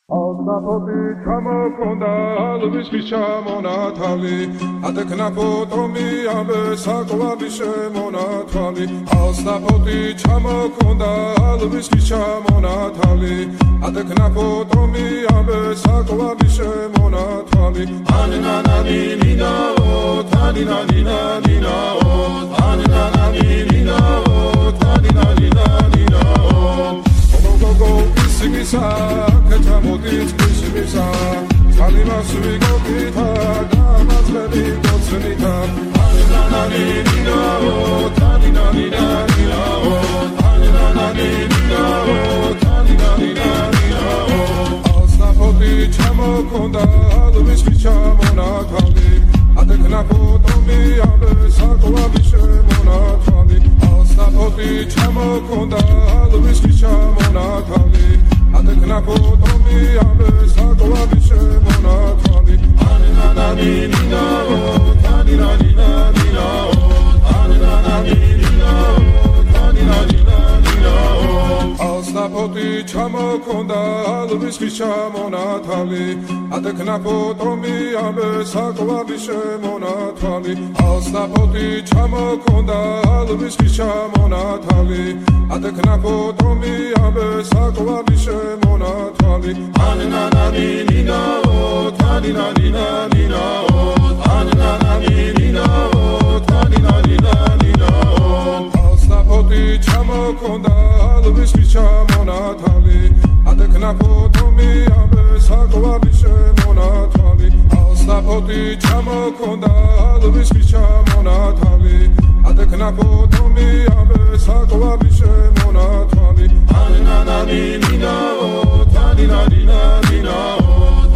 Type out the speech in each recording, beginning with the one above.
Alnapoti ჩამოქონდა ალვის ჩამონათალი ატეკნა ფოტომი ამბე საკვები შემონათალი ალნაპoti ჩამოქონდა ალვის ჩამონათალი ატეკნა ფოტომი ამბე საკვები შემონათალი ანანანინინაო თანინანინანინაო ანანანინინაო თანინანინანინაო გოგო ისიმისა Ketamodit kishimisa Salimas vigopita Damazlevi gotsunita Anananina-o Taninanina-nina-o Anananina-o Taninanina-nina-o Alsnapoti chamokonda Alvis chamonatali Adekna potomi Abe sakovavi shemonatali Alsnapoti chamokonda Alvis chamonatali Adekna potomi abe sakovavi shemonatali Anananina-o Taninanina-nina-o Anananina-o Taninanina-nina-o Alsnapoti chamokonda alvis chamonatali Adekna potomi abe sakovavi shemonatali Alsnapoti chamokonda alvis chamonatali Adekna potomi abe sakovavi shemonatali Anananina-o Taninanina-nina-o Anananina-o Taninanina-nina-o Alsnapoti chamokonda alvis chamonatali Adekna potomi abe sakovavi shemonatali Alsnapoti chamokonda alvis chamonatali Adekna potomi abe sakovavi shemonatali Anananina-o Taninanina-nina-o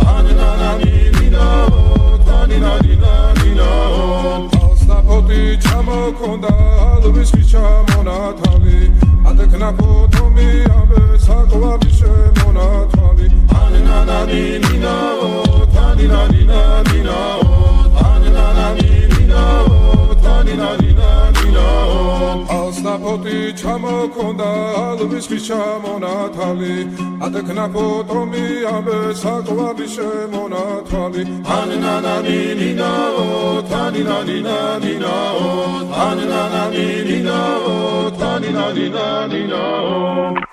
Anananina-o Taninanina-nina-o Alsnapoti chamokonda alvis chamonatali Adekna potomi abe sakovavi shemonatali Anananina-o Taninanina-nina-o Anananina-o Taninanina-nina-o Alsnapoti chamokonda alvis chamonatali Adekna potomi abe sakovavi shemonatali Anananina-o Taninanina-nina-o Anananina-o Taninanina-nina-o